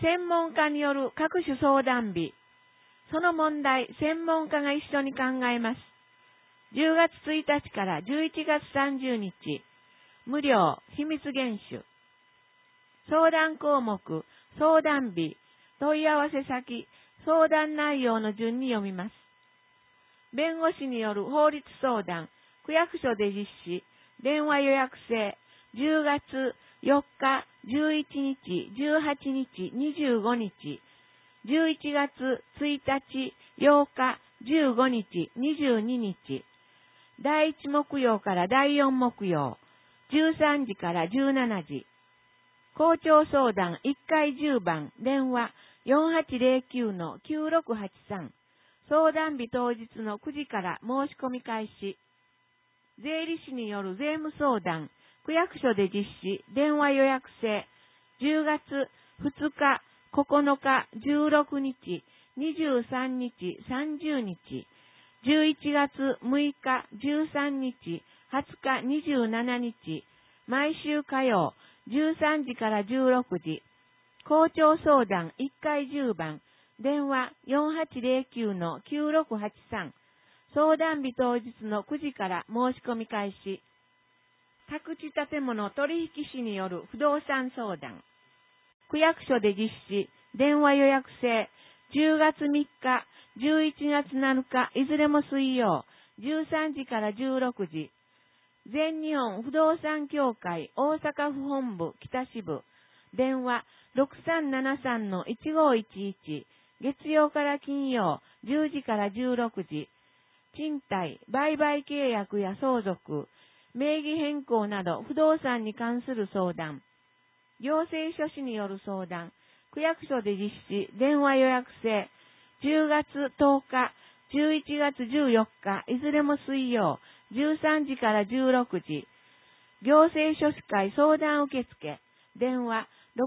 専門家による各種相談日。その問題、専門家が一緒に考えます。10月1日から11月30日、無料、秘密厳守。相談項目、相談日、問い合わせ先、相談内容の順に読みます。弁護士による法律相談、区役所で実施、電話予約制、10月4日、11日、18日、25日、11月1日、8日、15日、22日、第1木曜から第4木曜、13時から17時、校長相談1回10番、電話4809-9683、相談日当日の9時から申し込み開始。税理士による税務相談、区役所で実施、電話予約制、10月2日、9日、16日、23日、30日、11月6日、13日、20日、27日、毎週火曜、13時から16時、校長相談1回10番、電話4809-9683、相談日当日の9時から申し込み開始。宅地建物取引士による不動産相談。区役所で実施、電話予約制、10月3日、11月7日、いずれも水曜、13時から16時。全日本不動産協会大阪府本部北支部、電話6373-1511、月曜から金曜、10時から16時。賃貸、売買契約や相続、名義変更など不動産に関する相談。行政書士による相談。区役所で実施、電話予約制。10月10日、11月14日、いずれも水曜、13時から16時。行政書士会相談受付。電話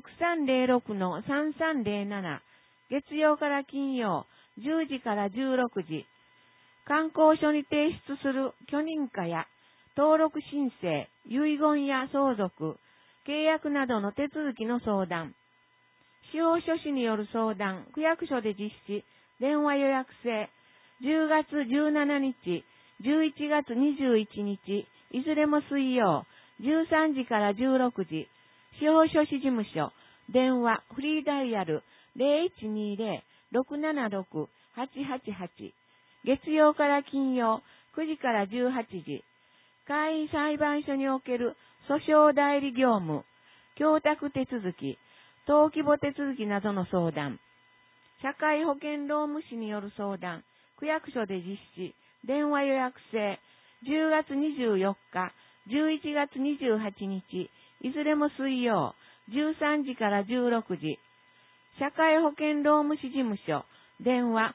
6306-3307。月曜から金曜、10時から16時。観光所に提出する許認可や登録申請、遺言や相続、契約などの手続きの相談。司法書士による相談、区役所で実施、電話予約制。10月17日、11月21日、いずれも水曜、13時から16時。司法書士事務所、電話、フリーダイヤル、0120-676-888。月曜から金曜、9時から18時。簡易裁判所における訴訟代理業務、供託手続き、登記簿手続きなどの相談。社会保険労務士による相談、区役所で実施、電話予約制、10月24日、11月28日、いずれも水曜、13時から16時。社会保険労務士事務所、電話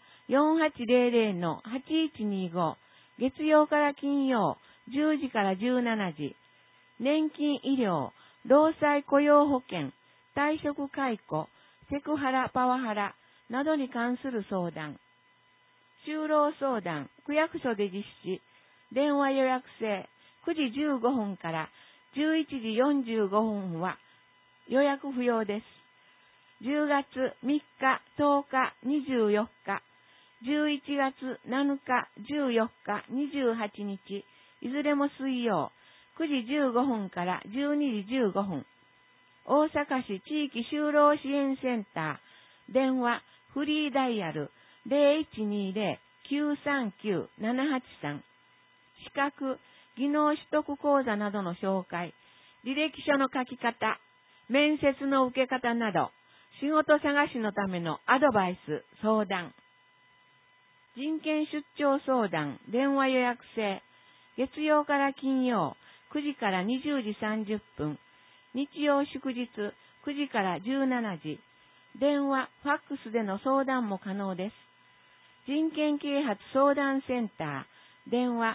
4800-8125、月曜から金曜、10時から17時。年金医療、労災雇用保険、退職解雇、セクハラパワハラなどに関する相談。就労相談、区役所で実施、電話予約制、9時15分から11時45分は予約不要です。10月3日、10日、24日、11月7日、14日、28日、いずれも水曜、9時15分から12時15分。大阪市地域就労支援センター、電話、フリーダイヤル、0120-939-783。資格、技能取得講座などの紹介、履歴書の書き方、面接の受け方など、仕事探しのためのアドバイス、相談。人権出張相談、電話予約制。月曜から金曜、9時から20時30分。日曜祝日、9時から17時。電話、ファックスでの相談も可能です。人権啓発相談センター、電話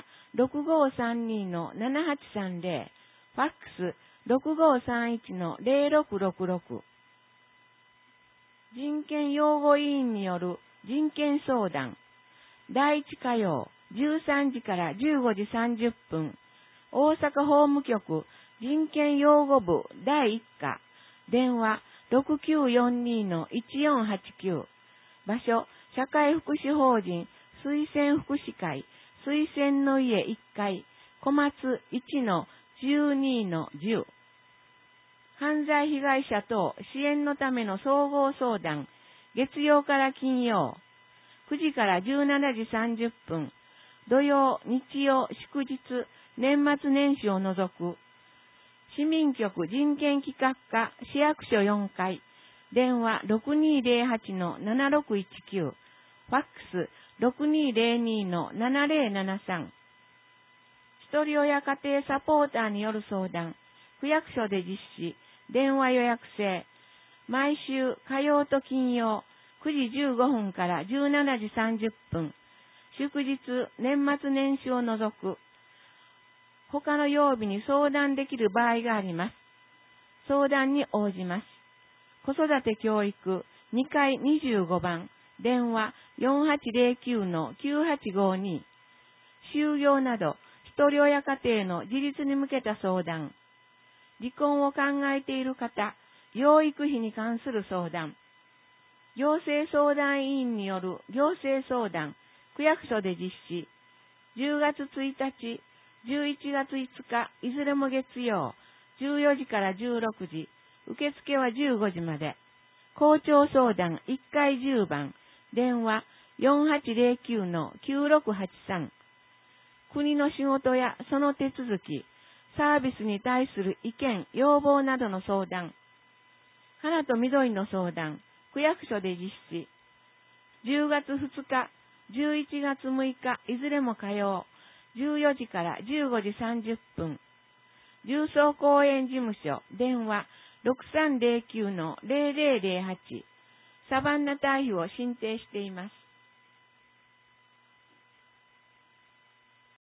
6532-7830、ファックス6531-0666。人権擁護委員による人権相談。第1火曜、13時から15時30分。大阪法務局人権擁護部第1課。電話 6942-1489。場所、社会福祉法人、推薦福祉会、推薦の家1階、小松 1-12-10。犯罪被害者等支援のための総合相談、月曜から金曜、9時から17時30分、土曜、日曜、祝日、年末年始を除く、市民局人権企画課市役所4階、電話 6208-7619、ファックス 6202-7073。一人親家庭サポーターによる相談、区役所で実施、電話予約制、毎週火曜と金曜、9時15分から17時30分、祝日、年末年始を除く、他の曜日に相談できる場合があります。相談に応じます。子育て教育2階25番、電話 4809-9852。就業など、一人親家庭の自立に向けた相談。離婚を考えている方、養育費に関する相談。行政相談委員による行政相談、区役所で実施。10月1日、11月5日、いずれも月曜、14時から16時、受付は15時まで。校長相談1階10番、電話 4809-9683。国の仕事やその手続き、サービスに対する意見、要望などの相談。花と緑の相談、区役所で実施。10月2日、11月6日、いずれも火曜、14時から15時30分。重曹公園事務所、電話 6309-0008。サバンナ堆肥を申請しています。